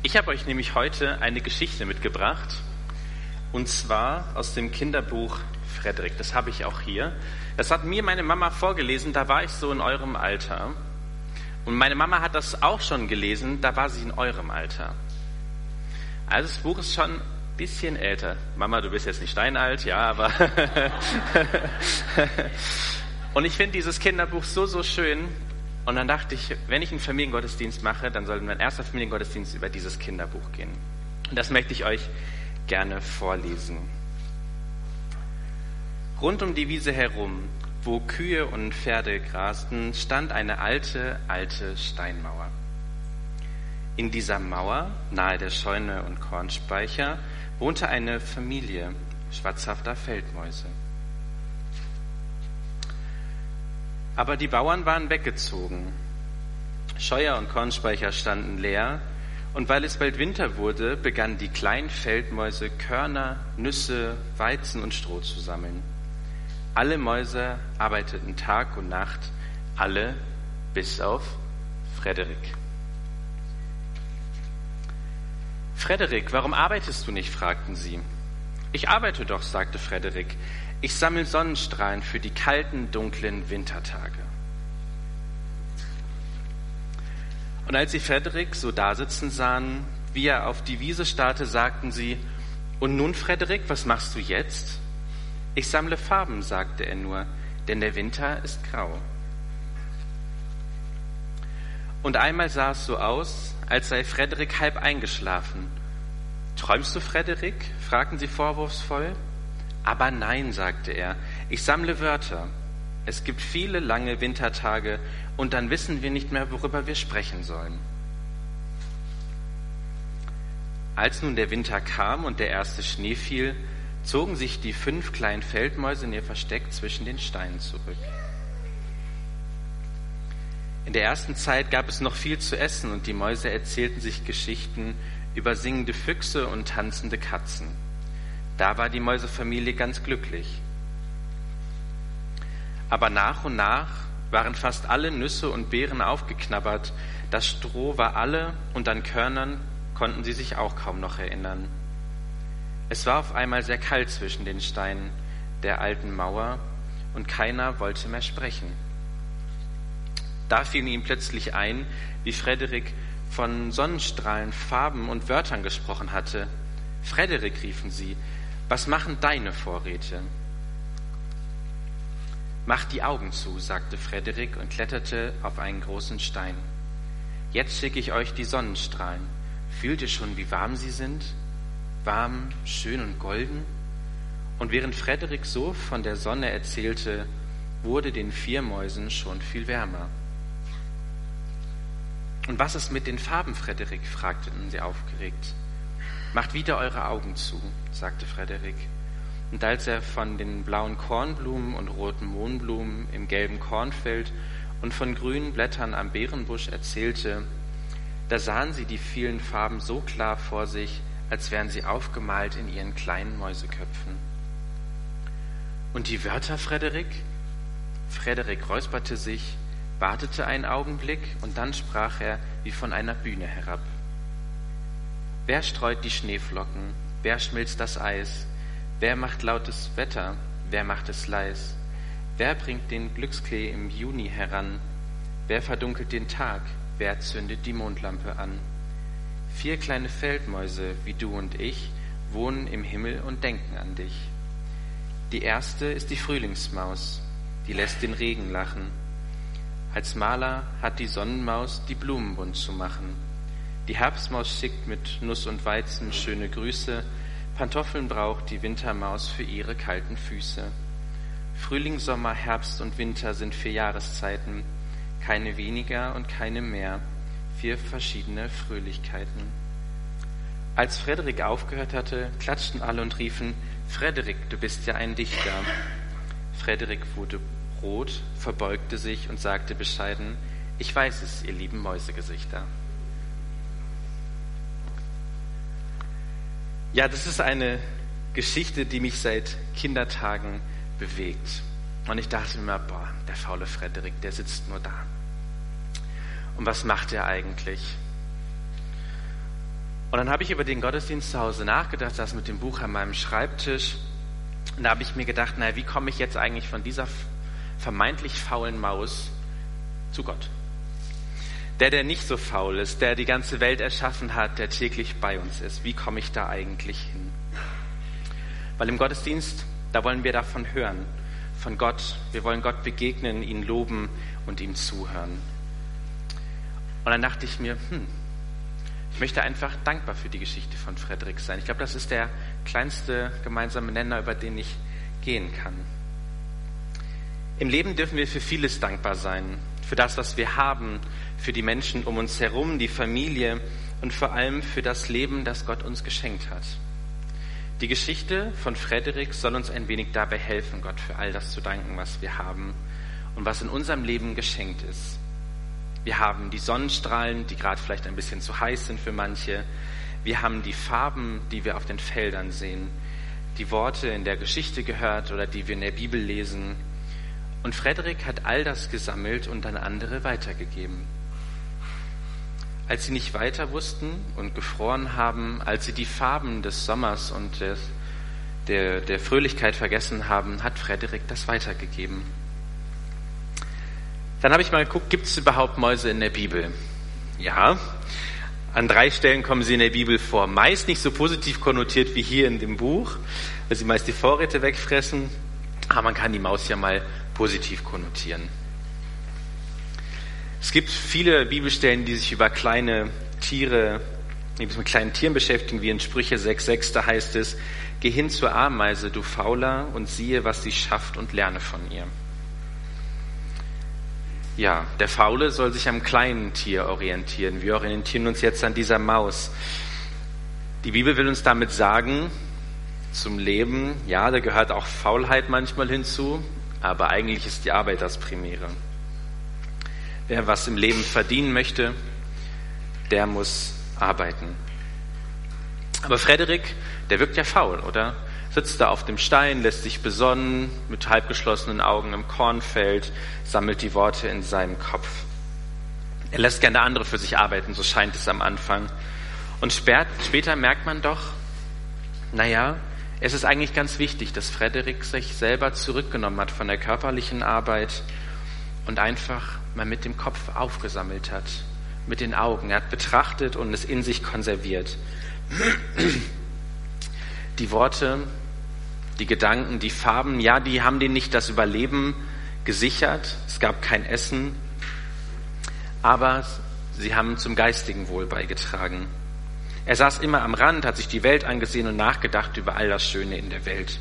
Ich habe euch nämlich heute eine Geschichte mitgebracht, und zwar aus dem Kinderbuch Frederik. Das habe ich auch hier. Das hat mir meine Mama vorgelesen, da war ich so in eurem Alter. Und meine Mama hat das auch schon gelesen, da war sie in eurem Alter. Also das Buch ist schon ein bisschen älter. Mama, du bist jetzt nicht steinalt, ja, aber... Und ich finde dieses Kinderbuch so schön. Und dann dachte ich, wenn ich einen Familiengottesdienst mache, dann soll mein erster Familiengottesdienst über dieses Kinderbuch gehen. Und das möchte ich euch gerne vorlesen. Rund um die Wiese herum, wo Kühe und Pferde grasten, stand eine alte Steinmauer. In dieser Mauer, nahe der Scheune und Kornspeicher, wohnte eine Familie schwatzhafter Feldmäuse. Aber die Bauern waren weggezogen. Scheuer und Kornspeicher standen leer, und weil es bald Winter wurde, begannen die kleinen Feldmäuse Körner, Nüsse, Weizen und Stroh zu sammeln. Alle Mäuse arbeiteten Tag und Nacht, alle bis auf Frederik. Frederik, warum arbeitest du nicht? Fragten sie. Ich arbeite doch, sagte Frederik. Ich sammle Sonnenstrahlen für die kalten, dunklen Wintertage. Und als sie Frederik so dasitzen sahen, wie er auf die Wiese starrte, sagten sie, und nun, Frederik, was machst du jetzt? Ich sammle Farben, sagte er nur, denn der Winter ist grau. Und einmal sah es so aus, als sei Frederik halb eingeschlafen. Träumst du, Frederik? Fragten sie vorwurfsvoll. Aber nein, sagte er, ich sammle Wörter. Es gibt viele lange Wintertage und dann wissen wir nicht mehr, worüber wir sprechen sollen. Als nun der Winter kam und der erste Schnee fiel, zogen sich die 5 kleinen Feldmäuse in ihr Versteck zwischen den Steinen zurück. In der ersten Zeit gab es noch viel zu essen und die Mäuse erzählten sich Geschichten über singende Füchse und tanzende Katzen. Da war die Mäusefamilie ganz glücklich. Aber nach und nach waren fast alle Nüsse und Beeren aufgeknabbert, das Stroh war alle und an Körnern konnten sie sich auch kaum noch erinnern. Es war auf einmal sehr kalt zwischen den Steinen der alten Mauer und keiner wollte mehr sprechen. Da fiel ihm plötzlich ein, wie Frederik von Sonnenstrahlen, Farben und Wörtern gesprochen hatte. Frederik, riefen sie, was machen deine Vorräte? Mach die Augen zu, sagte Frederik und kletterte auf einen großen Stein. Jetzt schicke ich euch die Sonnenstrahlen. Fühlt ihr schon, wie warm sie sind? Warm, schön und golden? Und während Frederik so von der Sonne erzählte, wurde den 4 Mäusen schon viel wärmer. Und was ist mit den Farben, Frederik? Fragten sie aufgeregt. Macht wieder eure Augen zu, sagte Frederik. Und als er von den blauen Kornblumen und roten Mohnblumen im gelben Kornfeld und von grünen Blättern am Beerenbusch erzählte, da sahen sie die vielen Farben so klar vor sich, als wären sie aufgemalt in ihren kleinen Mäuseköpfen. Und die Wörter, Frederik? Frederik räusperte sich, wartete einen Augenblick und dann sprach er wie von einer Bühne herab. Wer streut die Schneeflocken? Wer schmilzt das Eis? Wer macht lautes Wetter? Wer macht es leis? Wer bringt den Glücksklee im Juni heran? Wer verdunkelt den Tag? Wer zündet die Mondlampe an? 4 kleine Feldmäuse, wie du und ich, wohnen im Himmel und denken an dich. Die erste ist die Frühlingsmaus, die lässt den Regen lachen. Als Maler hat die Sonnenmaus die Blumen bunt zu machen. Die Herbstmaus schickt mit Nuss und Weizen schöne Grüße. Pantoffeln braucht die Wintermaus für ihre kalten Füße. Frühling, Sommer, Herbst und Winter sind 4 Jahreszeiten, keine weniger und keine mehr, 4 verschiedene Fröhlichkeiten. Als Frederik aufgehört hatte, klatschten alle und riefen, Frederik, du bist ja ein Dichter. Frederik wurde rot, verbeugte sich und sagte bescheiden, ich weiß es, ihr lieben Mäusegesichter. Ja, das ist eine Geschichte, die mich seit Kindertagen bewegt. Und ich dachte mir, der faule Frederik, der sitzt nur da. Und was macht er eigentlich? Und dann habe ich über den Gottesdienst zu Hause nachgedacht, saß mit dem Buch an meinem Schreibtisch. Und da habe ich mir gedacht, naja, wie komme ich jetzt eigentlich von dieser vermeintlich faulen Maus zu Gott? Der nicht so faul ist, der die ganze Welt erschaffen hat, der täglich bei uns ist. Wie komme ich da eigentlich hin? Weil im Gottesdienst, da wollen wir davon hören, von Gott. Wir wollen Gott begegnen, ihn loben und ihm zuhören. Und dann dachte ich mir, ich möchte einfach dankbar für die Geschichte von Frederik sein. Ich glaube, das ist der kleinste gemeinsame Nenner, über den ich gehen kann. Im Leben dürfen wir für vieles dankbar sein. Für das, was wir haben, für die Menschen um uns herum, die Familie und vor allem für das Leben, das Gott uns geschenkt hat. Die Geschichte von Frederik soll uns ein wenig dabei helfen, Gott für all das zu danken, was wir haben und was in unserem Leben geschenkt ist. Wir haben die Sonnenstrahlen, die gerade vielleicht ein bisschen zu heiß sind für manche. Wir haben die Farben, die wir auf den Feldern sehen, die Worte in der Geschichte gehört oder die wir in der Bibel lesen. Und Frederik hat all das gesammelt und an andere weitergegeben. Als sie nicht weiter wussten und gefroren haben, als sie die Farben des Sommers und der Fröhlichkeit vergessen haben, hat Frederik das weitergegeben. Dann habe ich mal geguckt, gibt es überhaupt Mäuse in der Bibel? Ja, an 3 Stellen kommen sie in der Bibel vor. Meist nicht so positiv konnotiert wie hier in dem Buch, weil sie meist die Vorräte wegfressen. Aber man kann die Maus ja mal positiv konnotieren. Es gibt viele Bibelstellen, die sich über kleine Tiere, mit kleinen Tieren beschäftigen, wie in Sprüche 6,6, da heißt es, geh hin zur Ameise, du Fauler, und siehe, was sie schafft und lerne von ihr. Ja, der Faule soll sich am kleinen Tier orientieren. Wir orientieren uns jetzt an dieser Maus. Die Bibel will uns damit sagen, zum Leben, ja, da gehört auch Faulheit manchmal hinzu, aber eigentlich ist die Arbeit das Primäre. Wer was im Leben verdienen möchte, der muss arbeiten. Aber Frederik, der wirkt ja faul, oder? Sitzt da auf dem Stein, lässt sich besonnen, mit halbgeschlossenen Augen im Kornfeld, sammelt die Worte in seinem Kopf. Er lässt gerne andere für sich arbeiten, so scheint es am Anfang. Und später merkt man doch, naja, es ist eigentlich ganz wichtig, dass Frederik sich selber zurückgenommen hat von der körperlichen Arbeit und einfach mal mit dem Kopf aufgesammelt hat, mit den Augen. Er hat betrachtet und es in sich konserviert. Die Worte, die Gedanken, die Farben, ja, die haben denen nicht das Überleben gesichert. Es gab kein Essen, aber sie haben zum geistigen Wohl beigetragen. Er saß immer am Rand, hat sich die Welt angesehen und nachgedacht über all das Schöne in der Welt.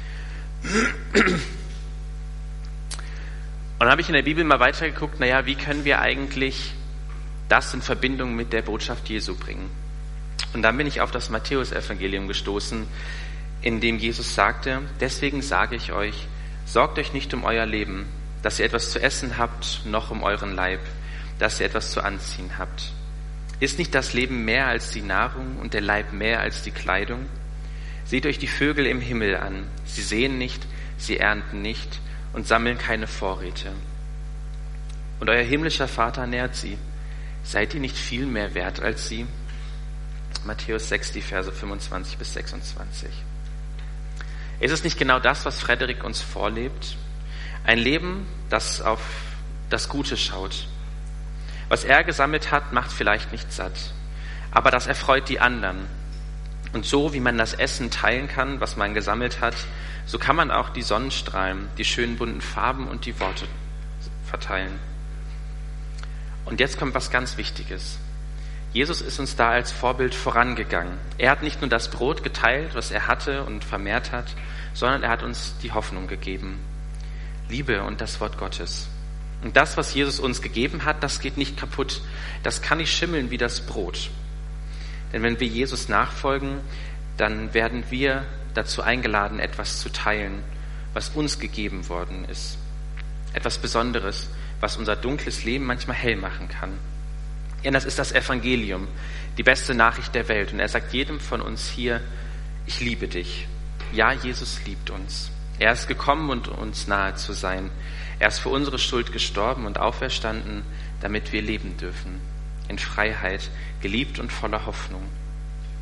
Und dann habe ich in der Bibel mal weitergeguckt, naja, wie können wir eigentlich das in Verbindung mit der Botschaft Jesu bringen? Und dann bin ich auf das Matthäus-Evangelium gestoßen, in dem Jesus sagte, deswegen sage ich euch, sorgt euch nicht um euer Leben, dass ihr etwas zu essen habt, noch um euren Leib, dass ihr etwas zu anziehen habt. Ist nicht das Leben mehr als die Nahrung und der Leib mehr als die Kleidung? Seht euch die Vögel im Himmel an. Sie säen nicht, sie ernten nicht und sammeln keine Vorräte. Und euer himmlischer Vater nährt sie. Seid ihr nicht viel mehr wert als sie? Matthäus 6, die Verse 25 bis 26. Ist es nicht genau das, was Frederik uns vorlebt? Ein Leben, das auf das Gute schaut. Was er gesammelt hat, macht vielleicht nicht satt, aber das erfreut die anderen. Und so wie man das Essen teilen kann, was man gesammelt hat, so kann man auch die Sonnenstrahlen, die schönen bunten Farben und die Worte verteilen. Und jetzt kommt was ganz Wichtiges. Jesus ist uns da als Vorbild vorangegangen. Er hat nicht nur das Brot geteilt, was er hatte und vermehrt hat, sondern er hat uns die Hoffnung gegeben. Liebe und das Wort Gottes. Und das, was Jesus uns gegeben hat, das geht nicht kaputt. Das kann nicht schimmeln wie das Brot. Denn wenn wir Jesus nachfolgen, dann werden wir dazu eingeladen, etwas zu teilen, was uns gegeben worden ist. Etwas Besonderes, was unser dunkles Leben manchmal hell machen kann. Ja, das ist das Evangelium, die beste Nachricht der Welt. Und er sagt jedem von uns hier, ich liebe dich. Ja, Jesus liebt uns. Er ist gekommen, um uns nahe zu sein. Er ist für unsere Schuld gestorben und auferstanden, damit wir leben dürfen. In Freiheit, geliebt und voller Hoffnung.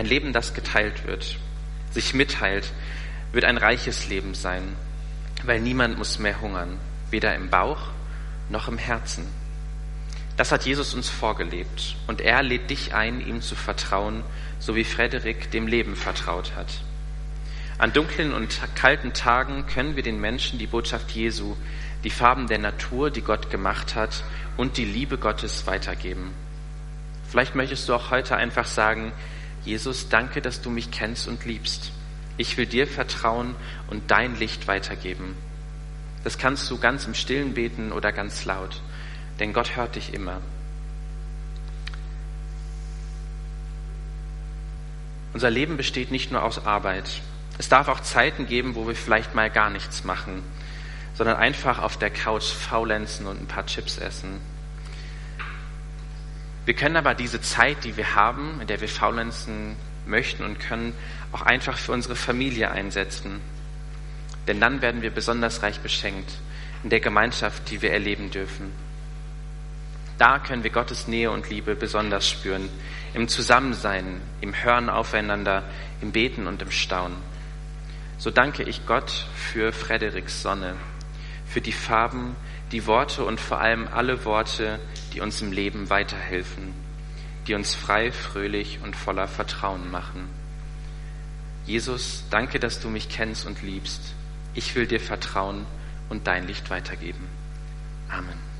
Ein Leben, das geteilt wird, sich mitteilt, wird ein reiches Leben sein, weil niemand muss mehr hungern, weder im Bauch noch im Herzen. Das hat Jesus uns vorgelebt und er lädt dich ein, ihm zu vertrauen, so wie Frederik dem Leben vertraut hat. An dunklen und kalten Tagen können wir den Menschen die Botschaft Jesu, die Farben der Natur, die Gott gemacht hat, und die Liebe Gottes weitergeben. Vielleicht möchtest du auch heute einfach sagen: Jesus, danke, dass du mich kennst und liebst. Ich will dir vertrauen und dein Licht weitergeben. Das kannst du ganz im Stillen beten oder ganz laut, denn Gott hört dich immer. Unser Leben besteht nicht nur aus Arbeit. Es darf auch Zeiten geben, wo wir vielleicht mal gar nichts machen, sondern einfach auf der Couch faulenzen und ein paar Chips essen. Wir können aber diese Zeit, die wir haben, in der wir faulenzen möchten und können, auch einfach für unsere Familie einsetzen. Denn dann werden wir besonders reich beschenkt in der Gemeinschaft, die wir erleben dürfen. Da können wir Gottes Nähe und Liebe besonders spüren, im Zusammensein, im Hören aufeinander, im Beten und im Staunen. So danke ich Gott für Frederiks Sonne, für die Farben, die Worte und vor allem alle Worte, die uns im Leben weiterhelfen, die uns frei, fröhlich und voller Vertrauen machen. Jesus, danke, dass du mich kennst und liebst. Ich will dir vertrauen und dein Licht weitergeben. Amen.